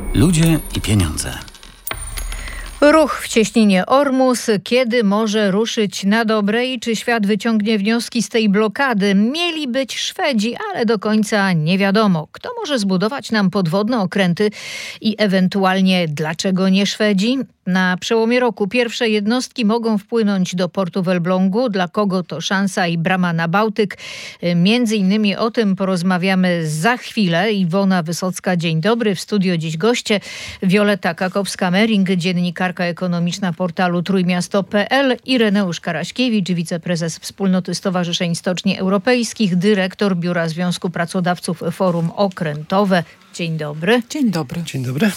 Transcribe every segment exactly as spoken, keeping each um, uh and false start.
Ludzie i pieniądze. Ruch w cieśninie Ormus. Kiedy może ruszyć na dobre i czy świat wyciągnie wnioski z tej blokady? Mieli być Szwedzi, ale do końca nie wiadomo. Kto może zbudować nam podwodne okręty i ewentualnie dlaczego nie Szwedzi? Na przełomie roku pierwsze jednostki mogą wpłynąć do portu w Elblągu. Dla kogo to szansa i brama na Bałtyk? Między innymi o tym porozmawiamy za chwilę. Iwona Wysocka, dzień dobry. W studio dziś goście Wioleta Kakowska-Mering, dziennikarka ekonomiczna portalu trójmiasto kropka pe el, Ireneusz Karaśkiewicz, wiceprezes Wspólnoty Stowarzyszeń Stoczni Europejskich, dyrektor Biura Związku Pracodawców Forum Okrętowe. Dzień dobry. Dzień dobry. Dzień dobry.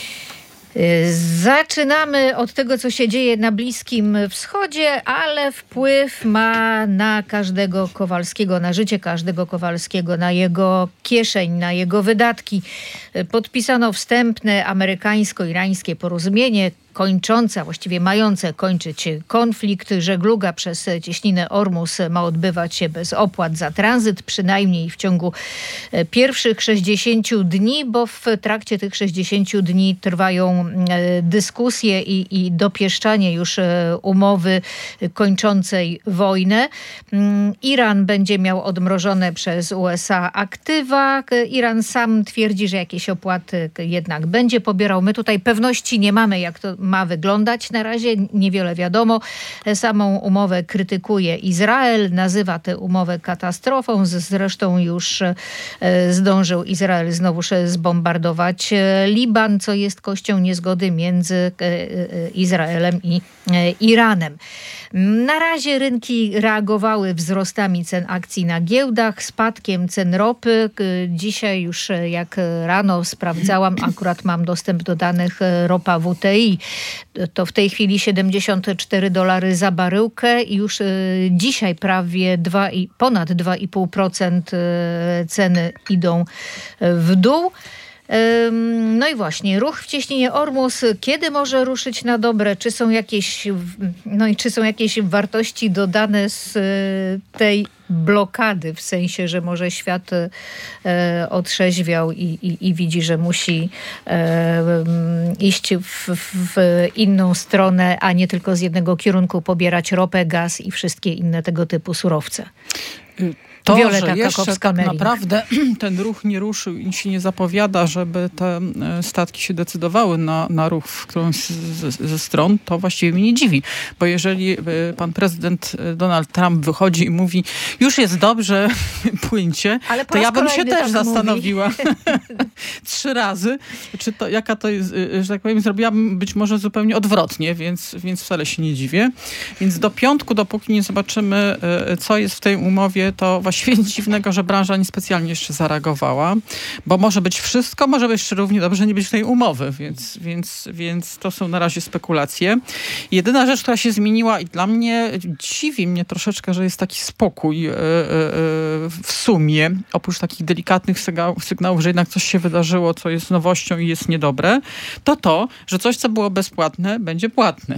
Zaczynamy od tego, co się dzieje na Bliskim Wschodzie, ale wpływ ma na każdego Kowalskiego, na życie każdego Kowalskiego, na jego kieszeń, na jego wydatki. Podpisano wstępne amerykańsko-irańskie porozumienie kończące, a właściwie mające kończyć konflikt. Żegluga przez cieśninę Ormus ma odbywać się bez opłat za tranzyt, przynajmniej w ciągu pierwszych sześćdziesięciu dni, bo w trakcie tych sześćdziesięciu dni trwają dyskusje i, i dopieszczanie już umowy kończącej wojnę. Iran będzie miał odmrożone przez U S A aktywa. Iran sam twierdzi, że jakieś opłaty jednak będzie pobierał. My tutaj pewności nie mamy, jak to ma wyglądać. Na razie niewiele wiadomo. Samą umowę krytykuje Izrael, nazywa tę umowę katastrofą. Zresztą już zdążył Izrael znowuż zbombardować Liban, co jest kością niezgody między Izraelem i Iranem. Na razie rynki reagowały wzrostami cen akcji na giełdach, spadkiem cen ropy. Dzisiaj już jak rano sprawdzałam, akurat mam dostęp do danych ropa W T I, to w tej chwili siedemdziesiąt cztery dolary za baryłkę i już dzisiaj prawie dwa, ponad dwa i pół procent ceny idą w dół. No i właśnie, ruch w cieśninie Ormus, kiedy może ruszyć na dobre? Czy są jakieś, no i czy są jakieś wartości dodane z tej blokady, w sensie, że może świat e, otrzeźwiał i, i, i widzi, że musi e, iść w, w inną stronę, a nie tylko z jednego kierunku pobierać ropę, gaz i wszystkie inne tego typu surowce? To, Wioleta że jeszcze tak Mering. naprawdę ten ruch nie ruszył i się nie zapowiada, żeby te statki się decydowały na, na ruch w którąś ze, ze stron, to właściwie mnie nie dziwi. Bo jeżeli pan prezydent Donald Trump wychodzi i mówi, już jest dobrze, płyńcie, to ja bym się też tak zastanowiła trzy razy, czy to, jaka to jest, że tak powiem, zrobiłabym być może zupełnie odwrotnie, więc, więc wcale się nie dziwię. Więc do piątku, dopóki nie zobaczymy, co jest w tej umowie, to właściwie Właściwie nic dziwnego, że branża niespecjalnie jeszcze zareagowała, bo może być wszystko, może być jeszcze równie dobrze nie być tej umowy, więc, więc, więc to są na razie spekulacje. Jedyna rzecz, która się zmieniła i dla mnie dziwi mnie troszeczkę, że jest taki spokój yy, yy, w sumie, oprócz takich delikatnych sygnałów, że jednak coś się wydarzyło, co jest nowością i jest niedobre, to to, że coś, co było bezpłatne, będzie płatne.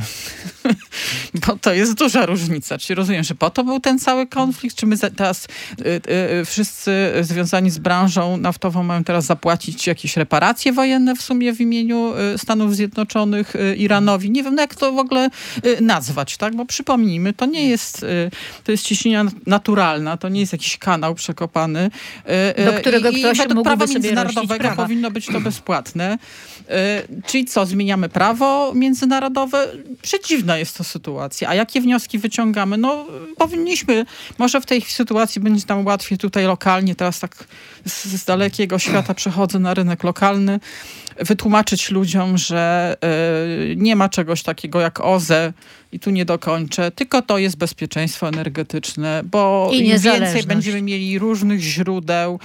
Bo to jest duża różnica. Czyli rozumiem, że po to był ten cały konflikt, czy my teraz wszyscy związani z branżą naftową mają teraz zapłacić jakieś reparacje wojenne w sumie w imieniu Stanów Zjednoczonych Iranowi. Nie wiem, no jak to w ogóle nazwać, tak? Bo przypomnijmy, to nie jest, to jest ciśnienia naturalna, to nie jest jakiś kanał przekopany. Do którego I, ktoś i według mógłby prawa sobie międzynarodowego prawa. powinno być to bezpłatne. Czyli co, zmieniamy prawo międzynarodowe? Przedziwna jest to sytuacja. A jakie wnioski wyciągamy? No powinniśmy, może w tej sytuacji będzie nam łatwiej tutaj lokalnie, teraz tak z, z dalekiego świata przechodzę na rynek lokalny, wytłumaczyć ludziom, że y, nie ma czegoś takiego jak O Z E i tu nie dokończę, tylko to jest bezpieczeństwo energetyczne, bo I im więcej będziemy mieli różnych źródeł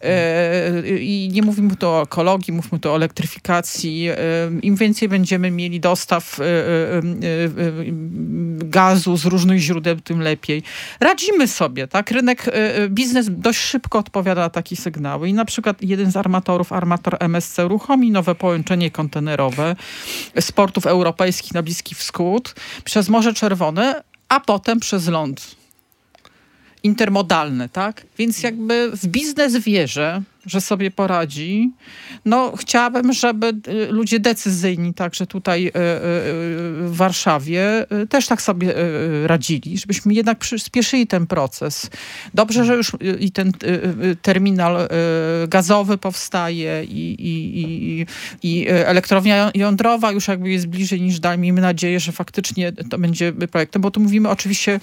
y, i nie mówimy tu o ekologii, mówmy tu o elektryfikacji, y, im więcej będziemy mieli dostaw y, y, y, y, gazu z różnych źródeł, tym lepiej. Radzimy sobie, tak? Rynek, y, biznes dość szybko odpowiada na takie sygnały i na przykład jeden z armatorów, armator M S C, uruchomi nowe połączenie kontenerowe z portów europejskich na Bliski Wschód przez Morze Czerwone, a potem przez ląd. intermodalne, tak? Więc jakby w biznes wierzę, że sobie poradzi. No chciałabym, żeby ludzie decyzyjni, także tutaj w Warszawie też tak sobie radzili, żebyśmy jednak przyspieszyli ten proces. Dobrze, że już i ten terminal gazowy powstaje i, i, i, i elektrownia jądrowa już jakby jest bliżej niż dalej. Miejmy nadzieję, że faktycznie to będzie projektem, bo tu mówimy oczywiście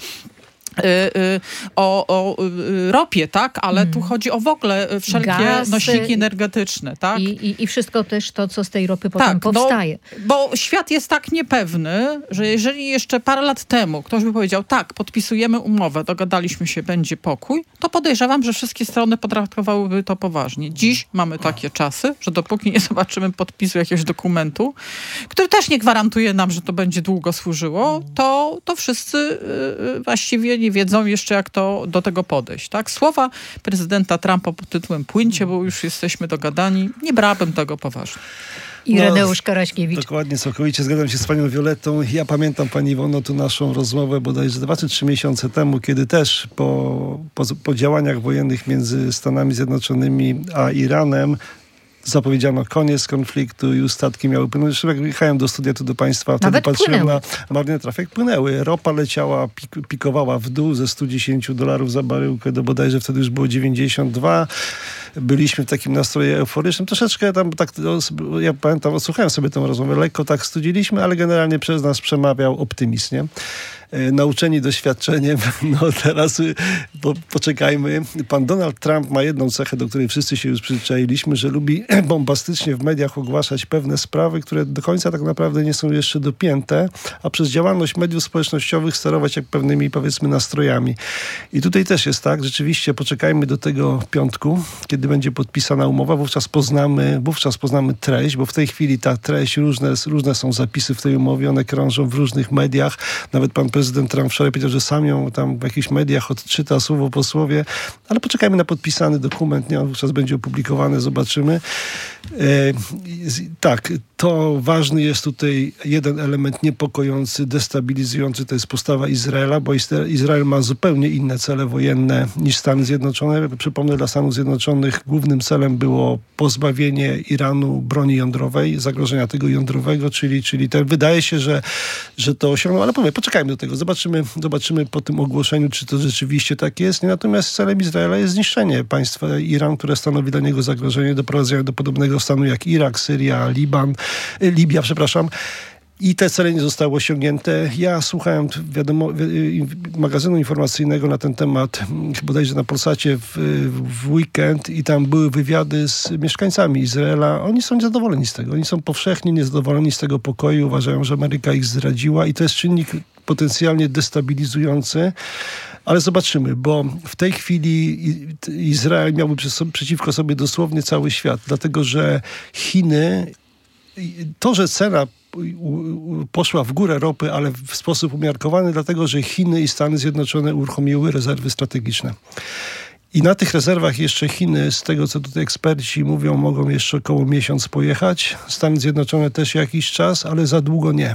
o, o ropie, tak? Ale mm. tu chodzi o w ogóle wszelkie Gaz, nośniki energetyczne, tak? I, i, I wszystko też to, co z tej ropy potem tak, powstaje. No, bo świat jest tak niepewny, że jeżeli jeszcze parę lat temu ktoś by powiedział, tak, podpisujemy umowę, dogadaliśmy się, będzie pokój, to podejrzewam, że wszystkie strony potraktowałyby to poważnie. Dziś mamy takie czasy, że dopóki nie zobaczymy podpisu jakiegoś dokumentu, który też nie gwarantuje nam, że to będzie długo służyło, to, to wszyscy yy, właściwie nie wiedzą jeszcze, jak to do tego podejść. Tak? Słowa prezydenta Trumpa pod tytułem płyńcie, bo już jesteśmy dogadani, nie brałabym tego poważnie. Ireneusz Karaśkiewicz. Dokładnie, całkowicie zgadzam się z panią Violettą. Ja pamiętam, pani Iwono, tu naszą rozmowę bodajże dwa czy trzy miesiące temu, kiedy też po, po, po działaniach wojennych między Stanami Zjednoczonymi a Iranem zapowiedziano koniec konfliktu i statki miały płynąć. Zresztą jak jechałem do studia tu do państwa, wtedy Nawet patrzyłem płynęły. na marnotrafik. Płynęły. Ropa leciała, pik, pikowała w dół ze sto dziesięć dolarów za baryłkę do bodajże wtedy już było dziewięćdziesiąt dwa. Byliśmy w takim nastroju euforycznym. Troszeczkę tam tak, ja pamiętam, odsłuchałem sobie tę rozmowę, lekko tak studziliśmy, ale generalnie przez nas przemawiał optymizm, nie? Nauczeni doświadczeniem, no teraz po, poczekajmy. Pan Donald Trump ma jedną cechę, do której wszyscy się już przyzwyczailiśmy, że lubi bombastycznie w mediach ogłaszać pewne sprawy, które do końca tak naprawdę nie są jeszcze dopięte, a przez działalność mediów społecznościowych sterować jak pewnymi, powiedzmy, nastrojami. I tutaj też jest tak, rzeczywiście poczekajmy do tego piątku, kiedy będzie podpisana umowa, wówczas poznamy, wówczas poznamy treść, bo w tej chwili ta treść, różne, różne są zapisy w tej umowie, one krążą w różnych mediach. Nawet pan prezydent Trump wczoraj powiedział, że sam ją tam w jakichś mediach odczyta słowo po słowie, ale poczekajmy na podpisany dokument, nie? On wówczas będzie opublikowany, zobaczymy. E, tak, to ważny jest tutaj jeden element niepokojący, destabilizujący, to jest postawa Izraela, bo Izrael ma zupełnie inne cele wojenne niż Stany Zjednoczone. Przypomnę, dla Stanów Zjednoczonych głównym celem było pozbawienie Iranu broni jądrowej, zagrożenia tego jądrowego, czyli, czyli ten, wydaje się, że, że to osiągnął, ale powiem, poczekajmy do tego, zobaczymy, zobaczymy po tym ogłoszeniu, czy to rzeczywiście tak jest. Natomiast celem Izraela jest zniszczenie państwa Iran, które stanowi dla niego zagrożenie, doprowadzenia do podobnego stanu jak Irak, Syria, Liban, Libia, przepraszam. I te cele nie zostały osiągnięte. Ja słuchałem wiadomo, magazynu informacyjnego na ten temat, bodajże na Polsacie w, w weekend i tam były wywiady z mieszkańcami Izraela. Oni są niezadowoleni z tego. Oni są powszechnie niezadowoleni z tego pokoju. Uważają, że Ameryka ich zdradziła i to jest czynnik potencjalnie destabilizujący. Ale zobaczymy, bo w tej chwili Izrael miałby przeciwko sobie dosłownie cały świat, dlatego że Chiny, to, że cena poszła w górę ropy, ale w sposób umiarkowany, dlatego że Chiny i Stany Zjednoczone uruchomiły rezerwy strategiczne. I na tych rezerwach jeszcze Chiny, z tego co tutaj eksperci mówią, mogą jeszcze około miesiąc pojechać. Stany Zjednoczone też jakiś czas, ale za długo nie.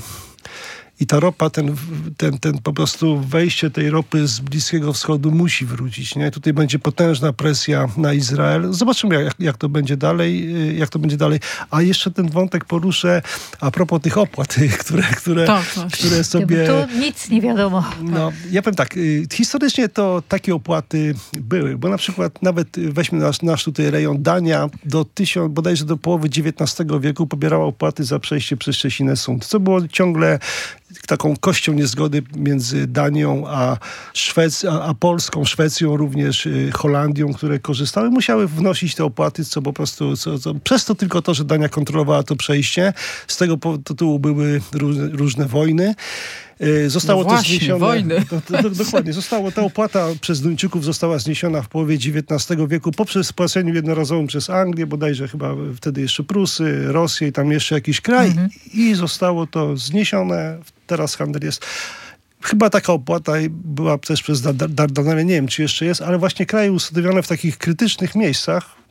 I ta ropa, ten, ten, ten po prostu wejście tej ropy z Bliskiego Wschodu musi wrócić. Nie? Tutaj będzie potężna presja na Izrael. Zobaczymy, jak, jak to będzie dalej. Jak to będzie dalej. A jeszcze ten wątek poruszę a propos tych opłat, które, które, tak, które sobie... Tu nic nie wiadomo. No, ja powiem tak, historycznie to takie opłaty były, bo na przykład nawet weźmy nasz, nasz tutaj rejon Dania, do tysiąc, bodajże do połowy dziewiętnastego wieku pobierała opłaty za przejście przez Szczecinę Sund, co było ciągle taką kością niezgody między Danią a, Szwec- a, a Polską, Szwecją, również y, Holandią, które korzystały, musiały wnosić te opłaty, co po prostu, co, co, przez to tylko to, że Dania kontrolowała to przejście, z tego tytułu były różne, różne wojny. Zostało no właśnie, to zniesione. Wojny. To, to, to, dokładnie. Zostało, ta opłata przez Duńczyków została zniesiona w połowie dziewiętnastego wieku poprzez płaceniu jednorazowym przez Anglię, bodajże chyba wtedy jeszcze Prusy, Rosję i tam jeszcze jakiś kraj. Mhm. I zostało to zniesione. Teraz handel jest... Chyba taka opłata była też przez Dardanelle, nie wiem czy jeszcze jest, ale właśnie kraje ustawione w takich krytycznych miejscach,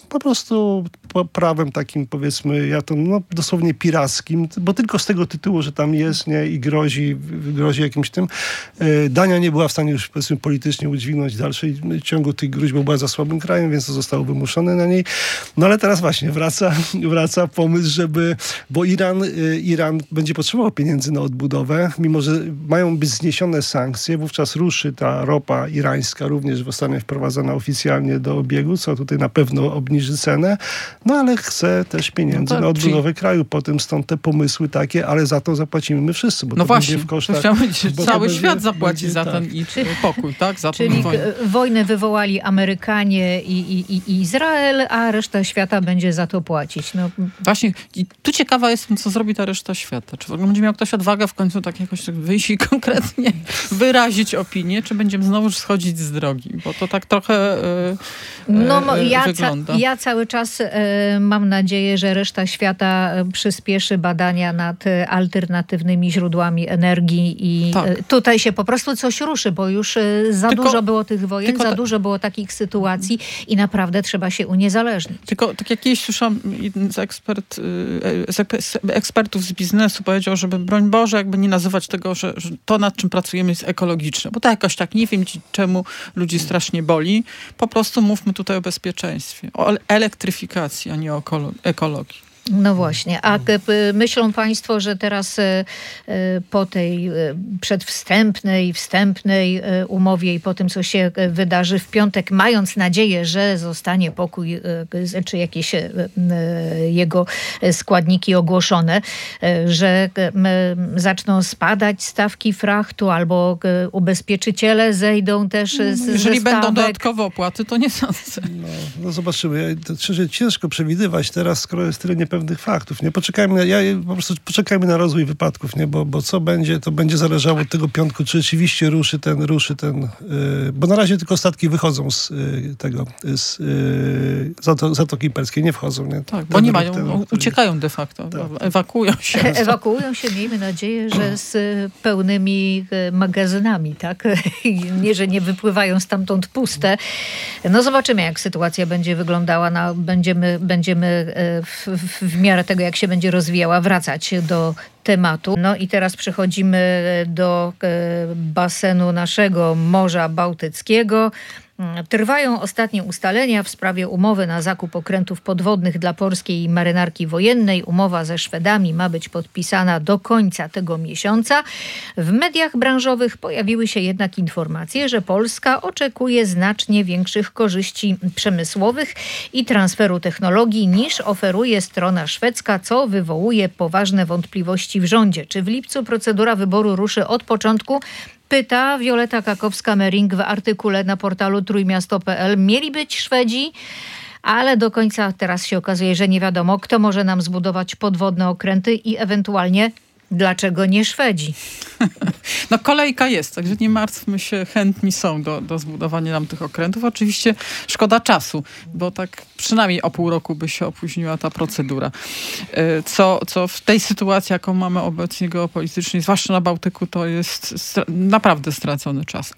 po prostu prawem takim, powiedzmy, ja to no, dosłownie pirackim, bo tylko z tego tytułu, że tam jest, nie, i grozi, grozi jakimś tym. Dania nie była w stanie już, powiedzmy, politycznie udźwignąć dalszej ciągu tych gruźb, bo była za słabym krajem, więc to zostało wymuszone na niej. No ale teraz właśnie wraca, wraca pomysł, żeby, bo Iran, Iran będzie potrzebował pieniędzy na odbudowę, mimo że mają być zniesione sankcje, wówczas ruszy ta ropa irańska, również zostanie wprowadzona oficjalnie do obiegu, co tutaj na pewno obniży cenę, no ale chce też pieniędzy no tak, na odbudowę czyli... kraju, potem stąd te pomysły takie, ale za to zapłacimy my wszyscy, bo no to właśnie, będzie w kosztach... to chciałbym, że cały będzie, świat zapłaci będzie, za tak. ten i pokój, tak? Za Czyli wojnę. wojnę wywołali Amerykanie i, i, i Izrael, a reszta świata będzie za to płacić. No. Właśnie, i tu ciekawa jestem, co zrobi ta reszta świata. Czy w ogóle będzie miał ktoś odwagę w końcu tak jakoś tak wyjść i konkretnie wyrazić opinię, czy będziemy znowu schodzić z drogi? Bo to tak trochę yy, no, yy, ja wygląda. Ca- ja cały czas yy, mam nadzieję, że reszta świata przyspieszy badania nad alternatywnymi źródłami energii i tak. yy, tutaj się po prostu coś ruszy, bo już yy, za tylko, dużo było tych wojen, za ta... dużo było takich sytuacji i naprawdę trzeba się uniezależnić. Tylko tak jak kiedyś słyszałam, jeden z, ekspert, z ekspertów z biznesu powiedział, żeby broń Boże jakby nie nazywać tego, że, że to nad czym pracujemy jest ekologiczne, bo to jakoś tak nie wiem czemu ludzi strasznie boli. Po prostu mówmy tutaj o bezpieczeństwie, o elektryfikacji, a nie o ekologii. No właśnie, a myślą państwo, że teraz po tej przedwstępnej, wstępnej umowie i po tym, co się wydarzy w piątek, mając nadzieję, że zostanie pokój, czy jakieś jego składniki ogłoszone, że zaczną spadać stawki frachtu albo ubezpieczyciele zejdą też z Jeżeli ze będą stawek. dodatkowe opłaty, to nie sądzę. No, no zobaczymy. To szczerze, ciężko przewidywać teraz, skoro jest tyle niepewnych faktów. Nie? Poczekajmy na, ja, po prostu poczekajmy na rozwój wypadków, nie? Bo, bo co będzie, to będzie zależało od tego piątku, czy rzeczywiście ruszy ten, ruszy ten, yy, bo na razie tylko statki wychodzą z yy, tego, z yy, Zato, Zatoki Perskiej, nie wchodzą. Nie? Tak, bo nie mają, ten, uciekają de facto, tak. Ewakuują się. Ewakuują się, miejmy nadzieję, że z pełnymi magazynami, tak? Nie, że nie wypływają stamtąd puste. No zobaczymy, jak sytuacja będzie wyglądała. No, będziemy, będziemy w, w miarę tego, jak się będzie rozwijała, wracać do tematu. No i teraz przechodzimy do basenu naszego Morza Bałtyckiego. Trwają ostatnie ustalenia w sprawie umowy na zakup okrętów podwodnych dla polskiej marynarki wojennej. Umowa ze Szwedami ma być podpisana do końca tego miesiąca. W mediach branżowych pojawiły się jednak informacje, że Polska oczekuje znacznie większych korzyści przemysłowych i transferu technologii niż oferuje strona szwedzka, co wywołuje poważne wątpliwości w rządzie. Czy w lipcu procedura wyboru ruszy od początku? Pyta Wioleta Kakowska-Mering w artykule na portalu trójmiasto kropka p l. Mieli być Szwedzi, ale do końca teraz się okazuje, że nie wiadomo, kto może nam zbudować podwodne okręty i ewentualnie dlaczego nie Szwedzi. No kolejka jest, także nie martwmy się, chętni są do, do zbudowania nam tych okrętów. Oczywiście szkoda czasu, bo tak przynajmniej o pół roku by się opóźniła ta procedura. Co, co w tej sytuacji, jaką mamy obecnie geopolitycznej, zwłaszcza na Bałtyku, to jest stra- naprawdę stracony czas.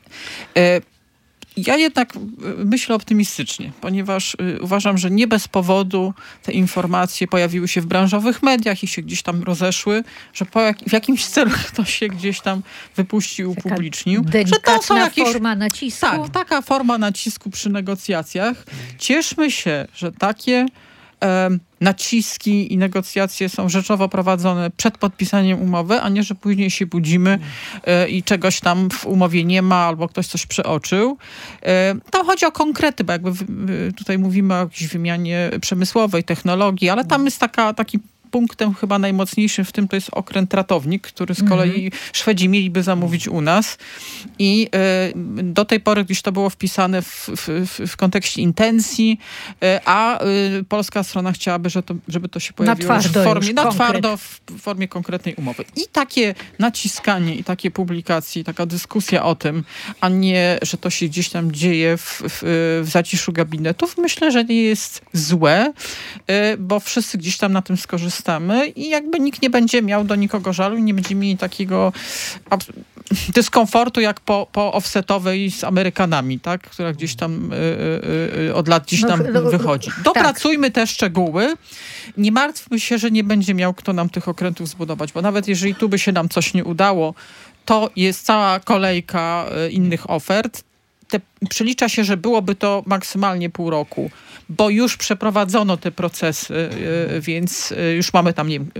Ja jednak myślę optymistycznie, ponieważ uważam, że nie bez powodu te informacje pojawiły się w branżowych mediach i się gdzieś tam rozeszły, że po jak, w jakimś celu ktoś się gdzieś tam wypuścił, taka upublicznił. Delikatna że to są jakieś, forma nacisku. Tak, taka forma nacisku przy negocjacjach. Cieszmy się, że takie um, naciski i negocjacje są rzeczowo prowadzone przed podpisaniem umowy, a nie, że później się budzimy y, i czegoś tam w umowie nie ma, albo ktoś coś przeoczył. Y, tam chodzi o konkrety, bo jakby y, tutaj mówimy o jakiejś wymianie przemysłowej, technologii, ale tam jest taka, taki punktem chyba najmocniejszym w tym to jest okręt ratownik, który z kolei mm-hmm. Szwedzi mieliby zamówić u nas. I y, do tej pory gdzieś to było wpisane w, w, w kontekście intencji, y, a y, polska strona chciałaby, że to, żeby to się pojawiło na w formie, już, na konkret. twardo w formie konkretnej umowy. I takie naciskanie i takie publikacje, taka dyskusja o tym, a nie, że to się gdzieś tam dzieje w, w, w zaciszu gabinetów, myślę, że nie jest złe, y, bo wszyscy gdzieś tam na tym skorzystają i jakby nikt nie będzie miał do nikogo żalu i nie będzie mieli takiego dyskomfortu jak po, po offsetowej z Amerykanami, tak? Która gdzieś tam y, y, od lat gdzieś tam no, no, wychodzi. Dopracujmy tak. te szczegóły. Nie martwmy się, że nie będzie miał kto nam tych okrętów zbudować, bo nawet jeżeli tu by się nam coś nie udało, to jest cała kolejka innych ofert. Te, przylicza się, że byłoby to maksymalnie pół roku, bo już przeprowadzono te procesy, więc już mamy tam, nie wiem,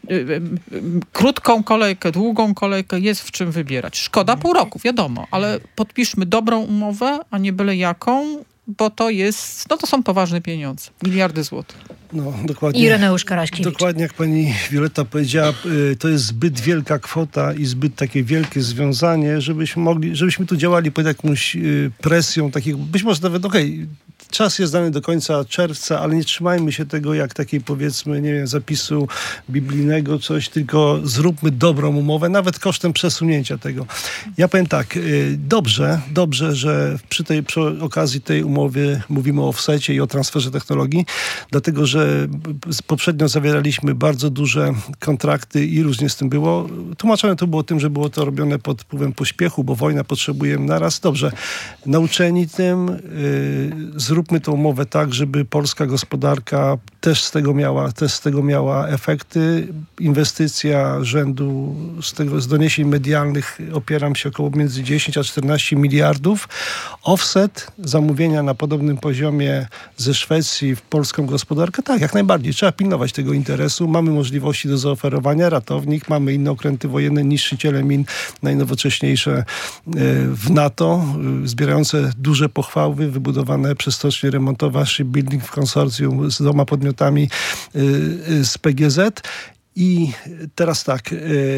krótką kolejkę, długą kolejkę, jest w czym wybierać. Szkoda pół roku, wiadomo, ale podpiszmy dobrą umowę, a nie byle jaką, bo to jest, no to są poważne pieniądze. Miliardy złotych. No, dokładnie. Ireneusz Karaśkiewicz. Dokładnie jak pani Wioletta powiedziała, to jest zbyt wielka kwota i zbyt takie wielkie związanie, żebyśmy mogli, żebyśmy tu działali pod jakąś presją takiego, być może nawet, okej, okay, czas jest dany do końca czerwca, ale nie trzymajmy się tego jak takiej, powiedzmy, nie wiem, zapisu biblijnego, coś, tylko zróbmy dobrą umowę, nawet kosztem przesunięcia tego. Ja powiem tak, dobrze, dobrze, że przy tej przy okazji tej umowy mówimy o offsecie i o transferze technologii, dlatego, że poprzednio zawieraliśmy bardzo duże kontrakty i różnie z tym było. Tłumaczone to było tym, że było to robione pod wpływem pośpiechu, bo wojna potrzebujemy naraz. Dobrze, nauczeni tym, yy, zróbmy tą umowę tak, żeby polska gospodarka też z tego miała, też z tego miała efekty. Inwestycja rzędu, z tego z doniesień medialnych opieram się około między dziesięć a czternaście miliardów. Offset, zamówienia na podobnym poziomie ze Szwecji w polską gospodarkę, tak, jak najbardziej. Trzeba pilnować tego interesu. Mamy możliwości do zaoferowania. Ratownik, mamy inne okręty wojenne, niszczyciele min, najnowocześniejsze w NATO, zbierające duże pochwały, wybudowane przez stocznię remontowa Shipbuilding w konsorcjum z dwoma podmiotami z P G Z. I teraz tak,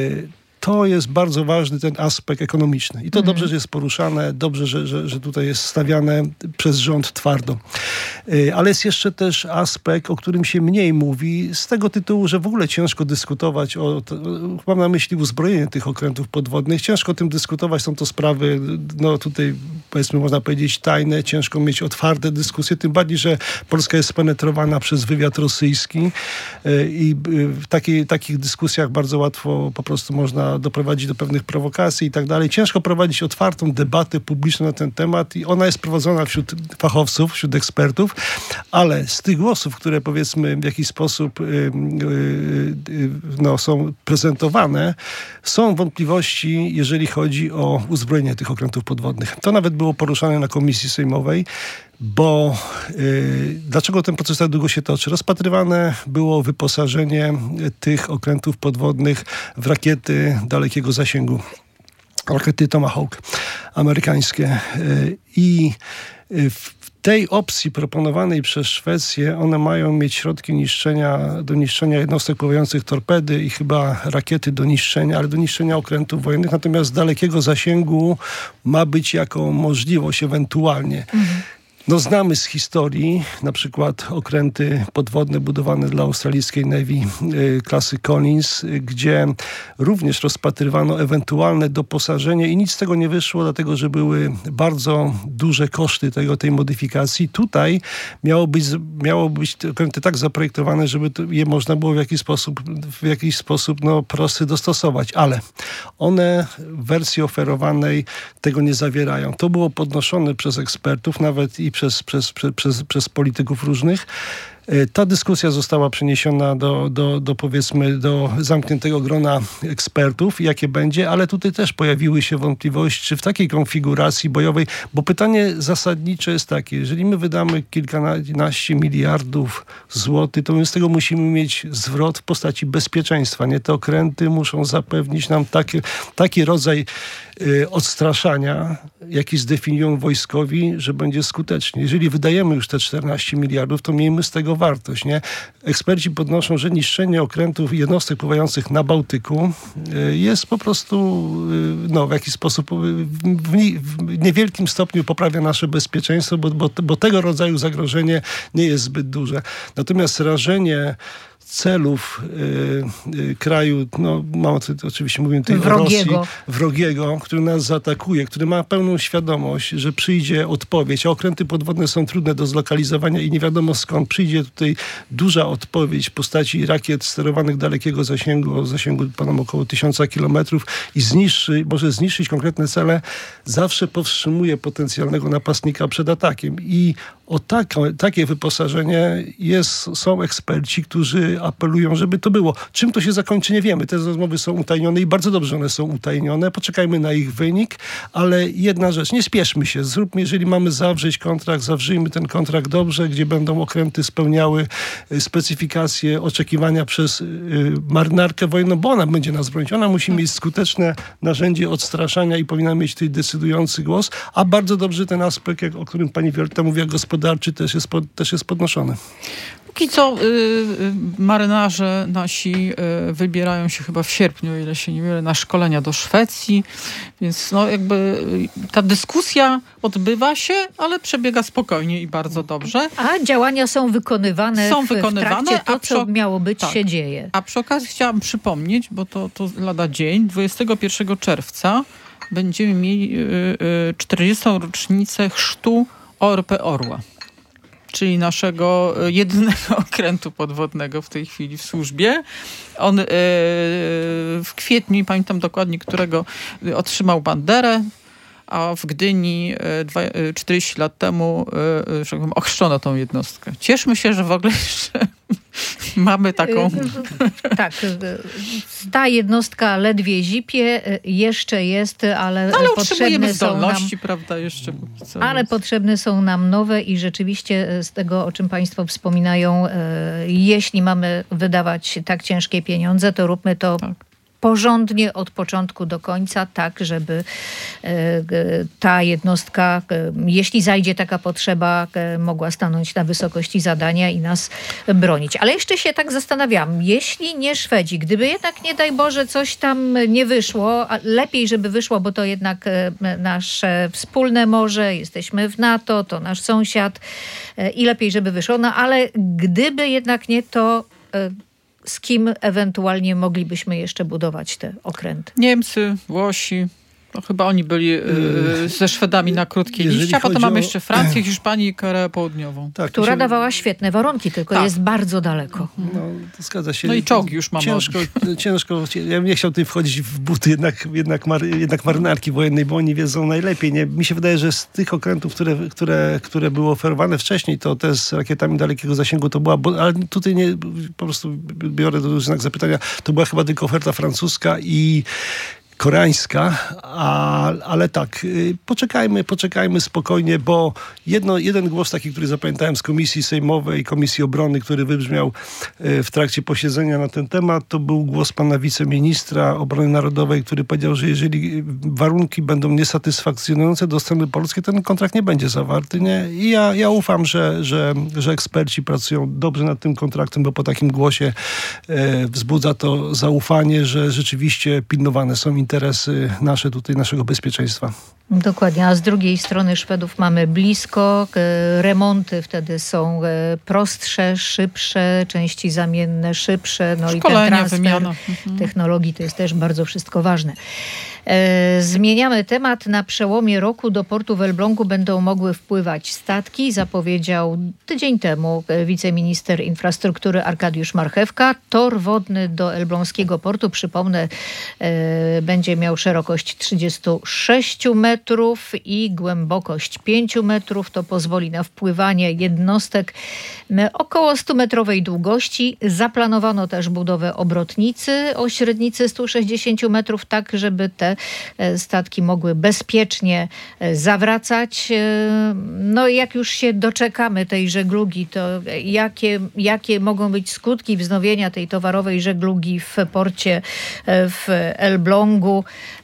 to jest bardzo ważny ten aspekt ekonomiczny. I to mm. dobrze, że jest poruszane, dobrze, że, że, że tutaj jest stawiane przez rząd twardo. Ale jest jeszcze też aspekt, o którym się mniej mówi, z tego tytułu, że w ogóle ciężko dyskutować o, mam na myśli uzbrojenie tych okrętów podwodnych, ciężko o tym dyskutować, są to sprawy, no tutaj powiedzmy można powiedzieć tajne, ciężko mieć otwarte dyskusje, tym bardziej, że Polska jest spenetrowana przez wywiad rosyjski i w takiej, takich dyskusjach bardzo łatwo po prostu można doprowadzić do pewnych prowokacji i tak dalej. Ciężko prowadzić otwartą debatę publiczną na ten temat i ona jest prowadzona wśród fachowców, wśród ekspertów, ale z tych głosów, które powiedzmy w jakiś sposób yy, yy, no, są prezentowane, są wątpliwości, jeżeli chodzi o uzbrojenie tych okrętów podwodnych. To nawet było poruszane na komisji sejmowej, bo yy, dlaczego ten proces tak długo się toczy? Rozpatrywane było wyposażenie tych okrętów podwodnych w rakiety dalekiego zasięgu. Rakiety Tomahawk amerykańskie. Yy, I w tej opcji proponowanej przez Szwecję, one mają mieć środki niszczenia, do niszczenia jednostek pływających torpedy i chyba rakiety do niszczenia, ale do niszczenia okrętów wojennych. Natomiast z dalekiego zasięgu ma być jako możliwość ewentualnie. Mhm. No znamy z historii na przykład okręty podwodne budowane dla australijskiej Navy y, klasy Collins, y, gdzie również rozpatrywano ewentualne doposażenie i nic z tego nie wyszło, dlatego że były bardzo duże koszty tego, tej modyfikacji. Tutaj miało być, miało być te okręty tak zaprojektowane, żeby to, je można było w jakiś sposób, w jakiś sposób no, prosty dostosować, ale one w wersji oferowanej tego nie zawierają. To było podnoszone przez ekspertów, nawet i Przez, przez, przez, przez polityków różnych. Ta dyskusja została przeniesiona do, do, do powiedzmy do zamkniętego grona ekspertów, jakie będzie, ale tutaj też pojawiły się wątpliwości, czy w takiej konfiguracji bojowej, bo pytanie zasadnicze jest takie, jeżeli my wydamy kilkanaście miliardów złotych, to my z tego musimy mieć zwrot w postaci bezpieczeństwa. Nie, te okręty muszą zapewnić nam taki, taki rodzaj y, odstraszania, jaki zdefiniują wojskowi, że będzie skutecznie. Jeżeli wydajemy już te czternaście miliardów, to miejmy z tego wartość, nie? Eksperci podnoszą, że niszczenie okrętów i jednostek pływających na Bałtyku jest po prostu no, w jakiś sposób w, nie, w niewielkim stopniu poprawia nasze bezpieczeństwo, bo, bo, bo tego rodzaju zagrożenie nie jest zbyt duże. Natomiast rażenie celów y, y, kraju, no mamy to, oczywiście mówimy tutaj wrogiego. o Rosji, wrogiego, który nas zaatakuje, który ma pełną świadomość, że przyjdzie odpowiedź, a okręty podwodne są trudne do zlokalizowania i nie wiadomo skąd przyjdzie tutaj duża odpowiedź w postaci rakiet sterowanych dalekiego zasięgu, o zasięgu ponad około tysiąca kilometrów i zniszczy, może zniszczyć konkretne cele, zawsze powstrzymuje potencjalnego napastnika przed atakiem. I o tak, takie wyposażenie jest, są eksperci, którzy apelują, żeby to było. Czym to się zakończy, nie wiemy. Te rozmowy są utajnione i bardzo dobrze one są utajnione. Poczekajmy na ich wynik, ale jedna rzecz, nie spieszmy się. Zróbmy, jeżeli mamy zawrzeć kontrakt, zawrzyjmy ten kontrakt dobrze, gdzie będą okręty spełniały specyfikacje, oczekiwania przez marynarkę wojenną, bo ona będzie nas bronić. Ona musi mieć skuteczne narzędzie odstraszania i powinna mieć tutaj decydujący głos, a bardzo dobrze ten aspekt, o którym pani Wioletta mówiła, gospodarczy też jest, pod, też jest podnoszony. Póki co y, y, marynarze nasi y, wybierają się chyba w sierpniu, o ile się nie mylę, na szkolenia do Szwecji, więc no jakby y, ta dyskusja odbywa się, ale przebiega spokojnie i bardzo dobrze. A działania są wykonywane, są w, wykonywane, w trakcie, to a przy, co miało być tak. się dzieje. A przy okazji chciałam przypomnieć, bo to, to lada dzień, dwudziestego pierwszego czerwca będziemy mieli y, y, czterdziestą rocznicę chrztu O R P Orła, czyli naszego jedynego okrętu podwodnego w tej chwili w służbie. On yy, w kwietniu, pamiętam dokładnie, którego otrzymał banderę, a w Gdyni yy, czterdzieści lat temu yy, że tak powiem, ochrzczono tą jednostkę. Cieszmy się, że w ogóle jeszcze mamy taką... Tak, ta jednostka ledwie zipie, jeszcze jest, ale, ale potrzebne są nam... prawda, jeszcze póki co. Ale jest. potrzebne są nam nowe i rzeczywiście z tego, o czym państwo wspominają, jeśli mamy wydawać tak ciężkie pieniądze, to róbmy to tak. porządnie od początku do końca, tak żeby ta jednostka, jeśli zajdzie taka potrzeba, mogła stanąć na wysokości zadania i nas bronić. Ale jeszcze się tak zastanawiam, jeśli nie Szwedzi, gdyby jednak nie daj Boże coś tam nie wyszło, a lepiej żeby wyszło, bo to jednak nasze wspólne morze, jesteśmy w NATO, to nasz sąsiad i lepiej żeby wyszło, no ale gdyby jednak nie to, z kim ewentualnie moglibyśmy jeszcze budować te okręty? Niemcy, Włosi. No, chyba oni byli yy, ze Szwedami na krótkiej liście, a potem mamy o... jeszcze Francję, Hiszpanię i Koreę Południową. Tak, która się... dawała świetne warunki, tylko tak. jest bardzo daleko. No, to zgadza się. No i czołgi już mamy. Ciężko, ciężko. Ja bym nie chciał tutaj wchodzić w buty jednak, jednak, mar, jednak marynarki wojennej, bo oni wiedzą najlepiej. Nie? Mi się wydaje, że z tych okrętów, które, które, które były oferowane wcześniej, to te z rakietami dalekiego zasięgu to była, bo, ale tutaj nie, po prostu biorę do znak zapytania, to była chyba tylko oferta francuska i koreańska, a, ale tak, poczekajmy, poczekajmy spokojnie, bo jedno, jeden głos taki, który zapamiętałem z Komisji Sejmowej, Komisji Obrony, który wybrzmiał w trakcie posiedzenia na ten temat, to był głos pana wiceministra obrony narodowej, który powiedział, że jeżeli warunki będą niesatysfakcjonujące do strony polskiej, ten kontrakt nie będzie zawarty. Nie? I ja, ja ufam, że, że, że eksperci pracują dobrze nad tym kontraktem, bo po takim głosie e, wzbudza to zaufanie, że rzeczywiście pilnowane są interesy nasze tutaj, naszego bezpieczeństwa. Dokładnie, a z drugiej strony Szwedów mamy blisko, remonty wtedy są prostsze, szybsze, części zamienne szybsze, no Szkolenia, i ten transfer wymiana. technologii to jest też bardzo wszystko ważne. E, zmieniamy temat. Na przełomie roku do portu w Elblągu będą mogły wpływać statki, zapowiedział tydzień temu wiceminister infrastruktury Arkadiusz Marchewka. Tor wodny do elbląskiego portu, przypomnę, e, będzie miał szerokość trzydzieści sześć metrów i głębokość pięć metrów. To pozwoli na wpływanie jednostek około stu metrowej długości. Zaplanowano też budowę obrotnicy o średnicy stu sześćdziesięciu metrów, tak żeby te statki mogły bezpiecznie zawracać. No jak już się doczekamy tej żeglugi, to jakie, jakie mogą być skutki wznowienia tej towarowej żeglugi w porcie w Elblągu? marketingu,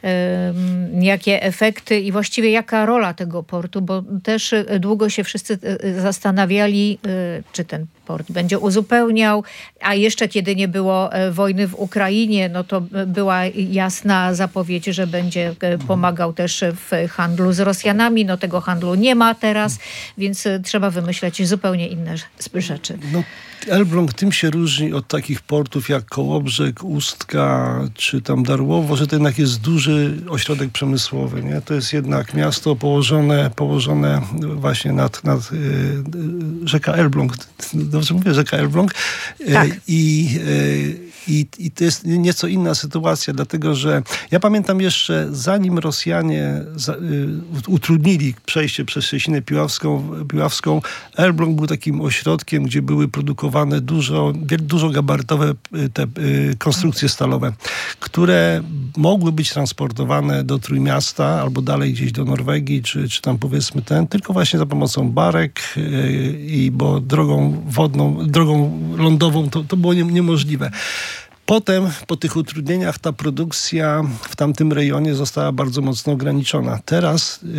jakie efekty i właściwie jaka rola tego portu, bo też długo się wszyscy zastanawiali, czy ten port będzie uzupełniał, a jeszcze kiedy nie było wojny w Ukrainie, no to była jasna zapowiedź, że będzie pomagał też w handlu z Rosjanami. No tego handlu nie ma teraz, więc trzeba wymyśleć zupełnie inne rzeczy. No, Elbląg tym się różni od takich portów jak Kołobrzeg, Ustka czy tam Darłowo, że to jednak jest duży ośrodek przemysłowy. Nie? To jest jednak miasto położone, położone właśnie nad, nad y, y, rzeka Elbląg. Dobrze mówię, rzeka Elbląg. Tak. I, y, i, I to jest nieco inna sytuacja, dlatego że ja pamiętam jeszcze, zanim Rosjanie za, y, utrudnili przejście przez Cieśninę Piławską, Piławską, Elbląg był takim ośrodkiem, gdzie były produkowane dużo, dużo gabarytowe te y, konstrukcje stalowe, które mogły być transportowane do Trójmiasta albo dalej gdzieś do Norwegii, czy, czy tam powiedzmy ten, tylko właśnie za pomocą barek y, i bo drogą wodną, drogą lądową to, to było nie, niemożliwe. Potem, po tych utrudnieniach, ta produkcja w tamtym rejonie została bardzo mocno ograniczona. Teraz y,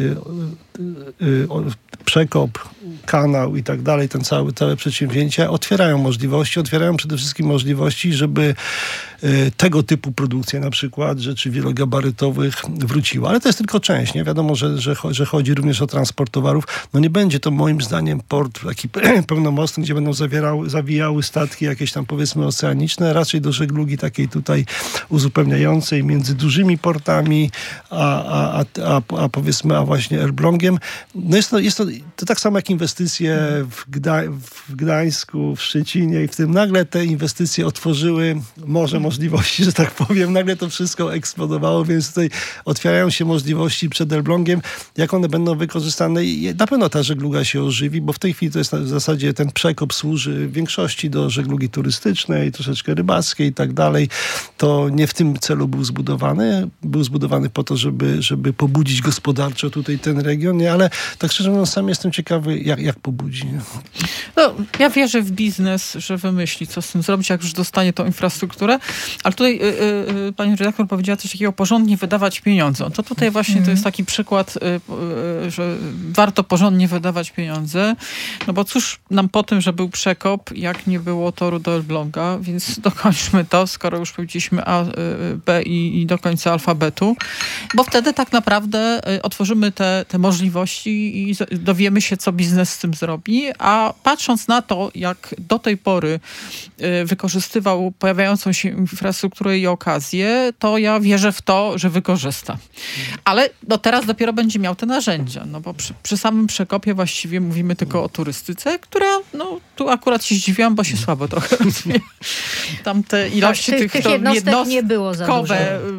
y, y, przekop, kanał i tak dalej, ten cały, całe przedsięwzięcia otwierają możliwości, otwierają przede wszystkim możliwości, żeby y, tego typu produkcja, na przykład rzeczy wielogabarytowych, wróciła. Ale to jest tylko część, nie? Wiadomo, że, że, że chodzi również o transport towarów. No nie będzie to moim zdaniem port taki pełnomocny, gdzie będą zawierały, zawijały statki jakieś tam powiedzmy oceaniczne, raczej do żeglugi takiej tutaj uzupełniającej między dużymi portami, a, a, a, a, a powiedzmy, a właśnie Elblągiem. No jest to, jest to, to tak samo jak inwestycje w, Gda, w Gdańsku, w Szczecinie i w tym nagle te inwestycje otworzyły morze możliwości, że tak powiem. Nagle to wszystko eksplodowało, więc tutaj otwierają się możliwości przed Elblągiem. Jak one będą wykorzystane? I na pewno ta żegluga się ożywi, bo w tej chwili to jest w zasadzie ten przekop służy w większości do żeglugi turystycznej, troszeczkę rybackiej i tak dalej. To nie w tym celu był zbudowany. Był zbudowany po to, żeby, żeby pobudzić gospodarczo tutaj ten region, nie? Ale tak szczerze mówiąc, sam jestem ciekawy, jak, jak pobudzi. Nie? No, ja wierzę w biznes, że wymyśli, co z tym zrobić, jak już dostanie tą infrastrukturę. Ale tutaj y, y, pani redaktor powiedziała coś takiego, porządnie wydawać pieniądze. To tutaj właśnie mm. to jest taki przykład, y, y, że warto porządnie wydawać pieniądze. No bo cóż nam po tym, że był przekop, jak nie było toru do Elbląga, więc dokończmy to, skoro już powiedzieliśmy A, y, B i, i do końca alfabetu. Bo wtedy tak naprawdę y, otworzymy te, te możliwości i z, dowiemy się, co biznes z tym zrobi. A patrząc na to, jak do tej pory y, wykorzystywał pojawiającą się infrastrukturę i okazję, to ja wierzę w to, że wykorzysta. Ale no, teraz dopiero będzie miał te narzędzia, no bo przy, przy samym przekopie właściwie mówimy tylko o turystyce, która, no tu akurat się zdziwiłam, bo się słabo trochę rozwija. Tam te ilości tak, tych, tych to jednostek nie było za dużo.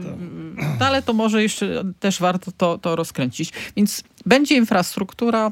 No, ale to może jeszcze też warto to, to rozkręcić. Więc będzie infrastruktura,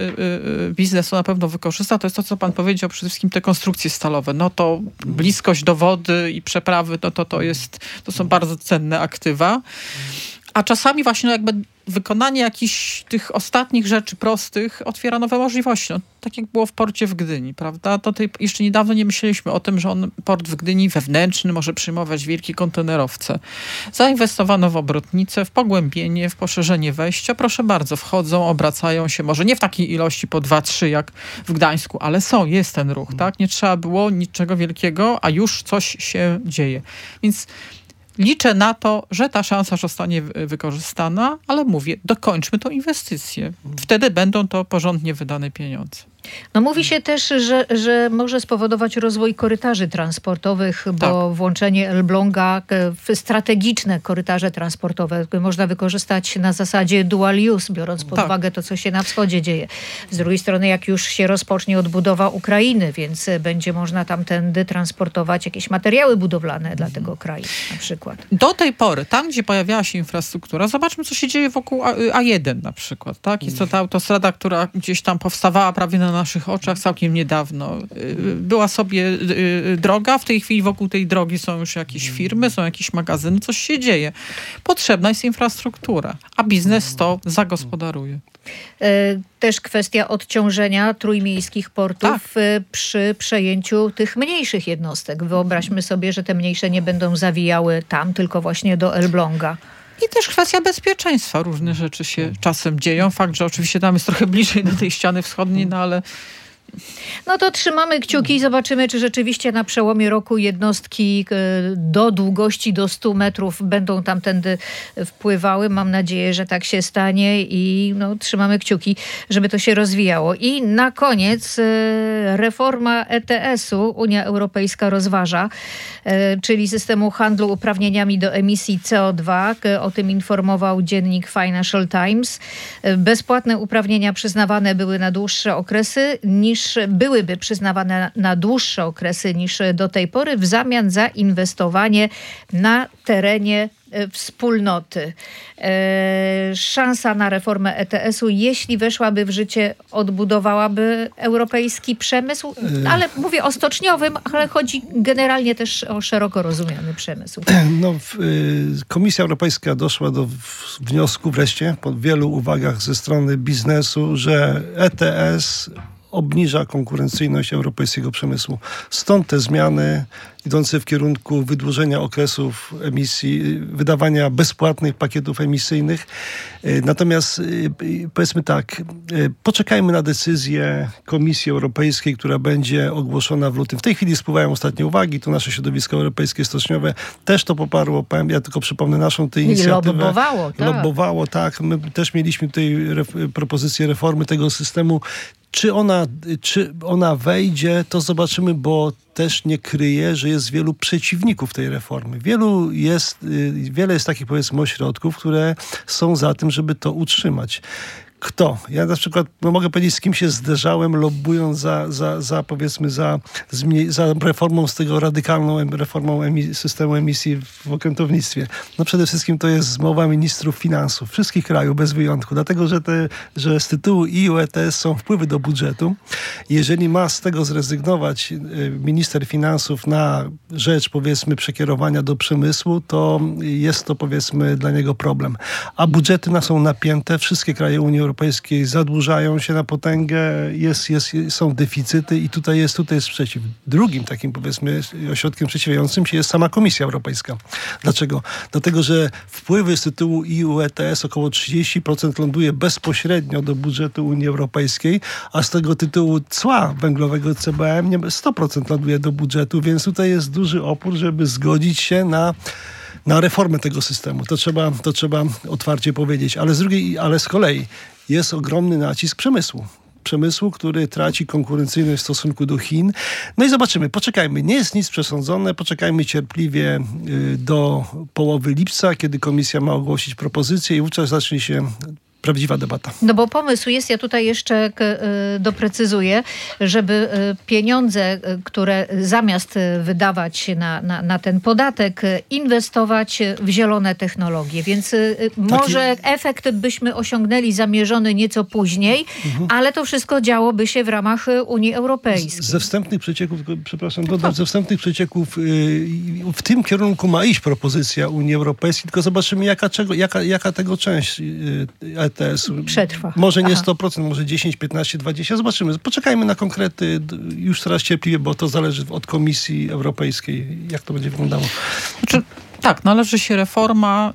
biznes to na pewno wykorzysta. To jest to, co pan powiedział, przede wszystkim te konstrukcje stalowe. No to bliskość do wody i przeprawy, no to, to, jest, to są bardzo cenne aktywa. A czasami właśnie no jakby wykonanie jakichś tych ostatnich rzeczy prostych otwiera nowe możliwości. No, tak jak było w porcie w Gdyni, prawda? To tej, jeszcze niedawno nie myśleliśmy o tym, że on, port w Gdyni wewnętrzny może przyjmować wielkie kontenerowce. Zainwestowano w obrotnicę, w pogłębienie, w poszerzenie wejścia. Proszę bardzo, wchodzą, obracają się. Może nie w takiej ilości po dwa, trzy jak w Gdańsku, ale są, jest ten ruch, tak? Nie trzeba było niczego wielkiego, a już coś się dzieje. Więc liczę na to, że ta szansa zostanie wykorzystana, ale mówię, dokończmy tą inwestycję. Wtedy będą to porządnie wydane pieniądze. No mówi się też, że, że może spowodować rozwój korytarzy transportowych, bo tak. Włączenie Elbląga w strategiczne korytarze transportowe można wykorzystać na zasadzie dual use, biorąc pod tak. uwagę to, co się na wschodzie dzieje. Z drugiej strony, jak już się rozpocznie odbudowa Ukrainy, więc będzie można tamtędy transportować jakieś materiały budowlane mhm. dla tego kraju na przykład. Do tej pory, tam gdzie pojawiała się infrastruktura, zobaczmy, co się dzieje wokół A jeden na przykład. Tak? Jest to ta autostrada, która gdzieś tam powstawała prawie na naszych oczach całkiem niedawno. Była sobie droga, w tej chwili wokół tej drogi są już jakieś firmy, są jakieś magazyny, coś się dzieje. Potrzebna jest infrastruktura, a biznes to zagospodaruje. Też kwestia odciążenia trójmiejskich portów tak. przy przejęciu tych mniejszych jednostek. Wyobraźmy sobie, że te mniejsze nie będą zawijały tam, tylko właśnie do Elbląga. I też kwestia bezpieczeństwa. Różne rzeczy się czasem dzieją. Fakt, że oczywiście tam jest trochę bliżej do tej ściany wschodniej, no ale... No to trzymamy kciuki i zobaczymy, czy rzeczywiście na przełomie roku jednostki do długości do stu metrów będą tamtędy wpływały. Mam nadzieję, że tak się stanie i no, trzymamy kciuki, żeby to się rozwijało. I na koniec reforma E T S-u Unia Europejska rozważa, czyli systemu handlu uprawnieniami do emisji C O dwa. O tym informował dziennik Financial Times. Bezpłatne uprawnienia przyznawane były na dłuższe okresy niż byłyby przyznawane na dłuższe okresy niż do tej pory w zamian za inwestowanie na terenie wspólnoty. E, szansa na reformę E T S-u, jeśli weszłaby w życie, odbudowałaby europejski przemysł, ale mówię o stoczniowym, ale chodzi generalnie też o szeroko rozumiany przemysł. No, Komisja Europejska doszła do wniosku wreszcie, po wielu uwagach ze strony biznesu, że E T S obniża konkurencyjność europejskiego przemysłu. Stąd te zmiany idące w kierunku wydłużenia okresów emisji, wydawania bezpłatnych pakietów emisyjnych. Natomiast powiedzmy tak, poczekajmy na decyzję Komisji Europejskiej, która będzie ogłoszona w lutym. W tej chwili spływają ostatnie uwagi, tu nasze środowisko europejskie stoczniowe też to poparło. Ja tylko przypomnę naszą tę inicjatywę. I lobbowało, tak. Lobbowało, tak. My też mieliśmy tutaj ref- propozycję reformy tego systemu. Czy ona, czy ona wejdzie, to zobaczymy, bo też nie kryje, że jest wielu przeciwników tej reformy. Wielu jest, wiele jest takich, powiedzmy, ośrodków, które są za tym, żeby to utrzymać. Kto? Ja na przykład no mogę powiedzieć, z kim się zderzałem, lobbując za, za, za powiedzmy, za, za reformą z tego radykalną reformą emi- systemu emisji w okrętownictwie. No przede wszystkim to jest zmowa ministrów finansów wszystkich krajów bez wyjątku, dlatego że, te, że z tytułu E U E T S są wpływy do budżetu. Jeżeli ma z tego zrezygnować minister finansów na rzecz, powiedzmy, przekierowania do przemysłu, to jest to, powiedzmy, dla niego problem. A budżety na są napięte, wszystkie kraje Unii Europejskiej zadłużają się na potęgę, jest, jest, są deficyty i tutaj jest, tutaj jest sprzeciw. Drugim takim, powiedzmy, ośrodkiem sprzeciwiającym się jest sama Komisja Europejska. Dlaczego? Dlatego, że wpływy z tytułu E U E T S około trzydzieści procent ląduje bezpośrednio do budżetu Unii Europejskiej, a z tego tytułu cła węglowego C B M sto procent ląduje do budżetu, więc tutaj jest duży opór, żeby zgodzić się na na reformę tego systemu. To trzeba, to trzeba otwarcie powiedzieć. Ale z drugiej, ale z kolei jest ogromny nacisk przemysłu. Przemysłu, który traci konkurencyjność w stosunku do Chin. No i zobaczymy, poczekajmy. Nie jest nic przesądzone, poczekajmy cierpliwie do połowy lipca, kiedy komisja ma ogłosić propozycję i wówczas zacznie się prawdziwa debata. No bo pomysł jest, ja tutaj jeszcze doprecyzuję, żeby pieniądze, które zamiast wydawać na, na, na ten podatek, inwestować w zielone technologie. Więc może Taki... efekt byśmy osiągnęli zamierzony nieco później, mhm. ale to wszystko działoby się w ramach Unii Europejskiej. Z, ze wstępnych przecieków, przepraszam, dodam, ze wstępnych przecieków w tym kierunku ma iść propozycja Unii Europejskiej, tylko zobaczymy, jaka, czego, jaka, jaka tego część E T S-u. Przetrwa. Może nie sto procent, może dziesięć, piętnaście, dwadzieścia. Zobaczymy. Poczekajmy na konkrety już teraz cierpliwie, bo to zależy od Komisji Europejskiej, jak to będzie wyglądało. Znaczy, tak, należy się reforma.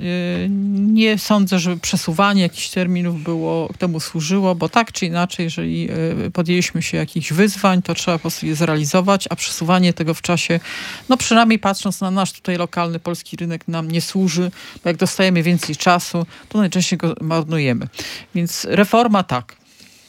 Nie sądzę, żeby przesuwanie jakichś terminów było, temu służyło, bo tak czy inaczej, jeżeli podjęliśmy się jakichś wyzwań, to trzeba po prostu je zrealizować, a przesuwanie tego w czasie, no przynajmniej patrząc na nasz tutaj lokalny polski rynek, nam nie służy, bo jak dostajemy więcej czasu, to najczęściej go marnujemy. Więc reforma tak.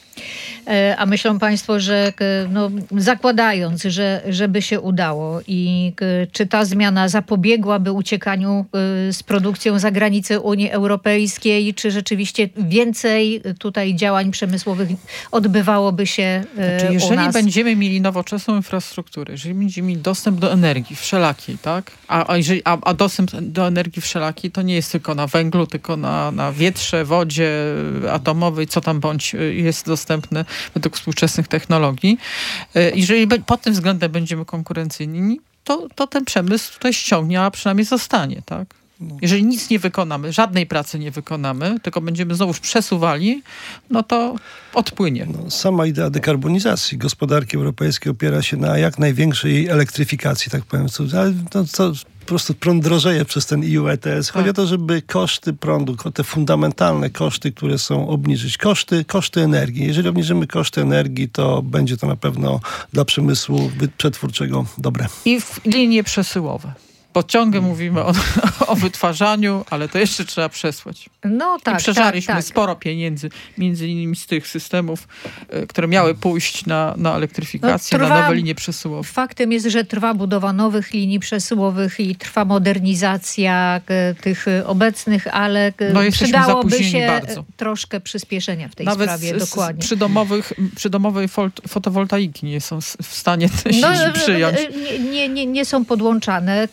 A myślą państwo, że no, zakładając, że żeby się udało i czy ta zmiana zapobiegłaby uciekaniu z produkcją za granicę Unii Europejskiej, czy rzeczywiście więcej tutaj działań przemysłowych odbywałoby się znaczy, u jeżeli nas? będziemy mieli nowoczesną infrastrukturę, jeżeli będziemy mieli dostęp do energii wszelakiej, tak? A, a, jeżeli, a, a dostęp do energii wszelakiej to nie jest tylko na węglu, tylko na, na wietrze, wodzie atomowej, co tam bądź jest dostępne według współczesnych technologii. Jeżeli pod tym względem będziemy konkurencyjni, to, to ten przemysł tutaj ściągnie, a przynajmniej zostanie, tak? Jeżeli nic nie wykonamy, żadnej pracy nie wykonamy, tylko będziemy znowuż przesuwali, no to odpłynie. No, sama idea dekarbonizacji gospodarki europejskiej opiera się na jak największej elektryfikacji, tak powiem. Ale to, to po prostu prąd drożeje przez ten E U E T S. Chodzi tak. o to, żeby koszty prądu, te fundamentalne koszty, które są, obniżyć. Koszty, koszty energii. Jeżeli obniżymy koszty energii, to będzie to na pewno dla przemysłu przetwórczego dobre. I w linie przesyłowe. Bo ciągle mówimy o, o wytwarzaniu, ale to jeszcze trzeba przesłać. No tak, I przeżarliśmy tak, tak. sporo pieniędzy, między innymi z tych systemów, które miały pójść na, na elektryfikację, No, trwa, na nowe linie przesyłowe. Faktem jest, że trwa budowa nowych linii przesyłowych i trwa modernizacja k, tych obecnych, ale k, no, przydałoby się bardzo. troszkę przyspieszenia w tej Nawet sprawie. z, Dokładnie. Z przydomowych, przydomowej fotowoltaiki nie są w stanie no, przyjąć. Nie, nie, nie są podłączane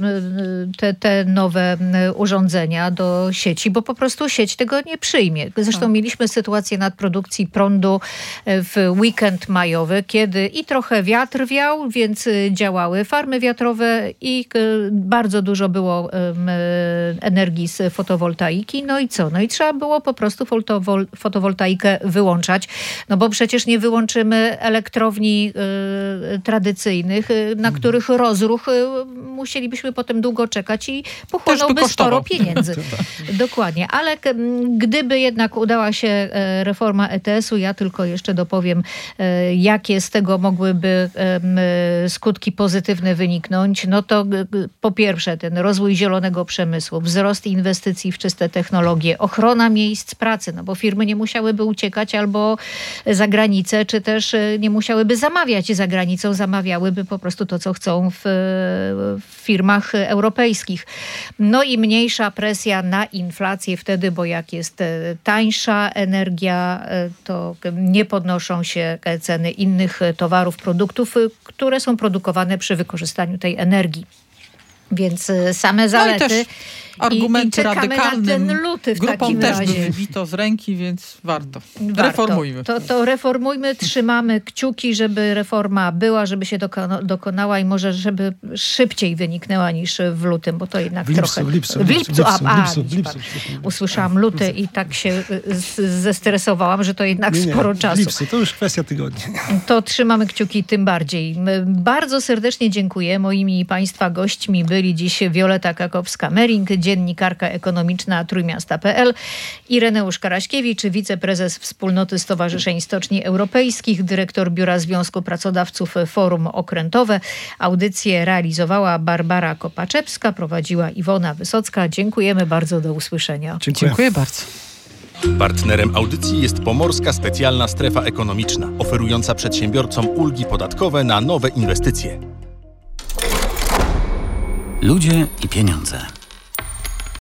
te, te nowe urządzenia do sieci, bo po prostu sieć tego nie przyjmie. Zresztą tak. mieliśmy sytuację nadprodukcji prądu w weekend majowy, kiedy i trochę wiatr wiał, więc działały farmy wiatrowe i bardzo dużo było energii z fotowoltaiki. No i co? No i trzeba było po prostu fotowol- fotowoltaikę wyłączać, no bo przecież nie wyłączymy elektrowni y, tradycyjnych, y, na których rozruch y, musielibyśmy potem długo czekać i pochłonąłby sporo pieniędzy. Dokładnie. Ale k- gdyby jednak udała się e, reforma E T S-u, ja tylko jeszcze dopowiem, e, jakie z tego mogłyby e, skutki pozytywne wyniknąć, no to g- g- po pierwsze ten rozwój zielonego przemysłu, wzrost inwestycji w czyste technologie, ochrona miejsc pracy, no bo firmy nie musiałyby uciekać albo za granicę, czy też nie musiałyby zamawiać za granicą, zamawiałyby po prostu to, co chcą w, w firmach europejskich. No i mniejsza presja na inflację wtedy, bo jak jest tańsza energia, to nie podnoszą się ceny innych towarów, produktów, które są produkowane przy wykorzystaniu tej energii. Więc same zalety. No i też argumenty I, i radykalne. Na ten luty w Grupom takim też razie. by wybito z ręki, więc warto. warto. Reformujmy. To, to reformujmy, trzymamy kciuki, żeby reforma była, żeby się dokona, dokonała i może, żeby szybciej wyniknęła niż w lutym, bo to jednak w lipcu, trochę... W lipcu, w lipcu, a, a, w lipcu, w lipcu. Usłyszałam luty i tak się z, zestresowałam, że to jednak nie, nie, sporo w czasu. lipcu, to już kwestia tygodnia. To trzymamy kciuki tym bardziej. Bardzo serdecznie dziękuję. Moimi Państwa gośćmi byli dziś Wioleta Kakowska-Mering, dziennikarka ekonomiczna Trójmiasta kropka pe el, Ireneusz Karaśkiewicz, wiceprezes Wspólnoty Stowarzyszeń Stoczni Europejskich, dyrektor Biura Związku Pracodawców Forum Okrętowe. Audycję realizowała Barbara Kopaczewska, prowadziła Iwona Wysocka. Dziękujemy bardzo, do usłyszenia. Dziękuję, Dziękuję bardzo. Partnerem audycji jest Pomorska Specjalna Strefa Ekonomiczna, oferująca przedsiębiorcom ulgi podatkowe na nowe inwestycje. Ludzie i pieniądze.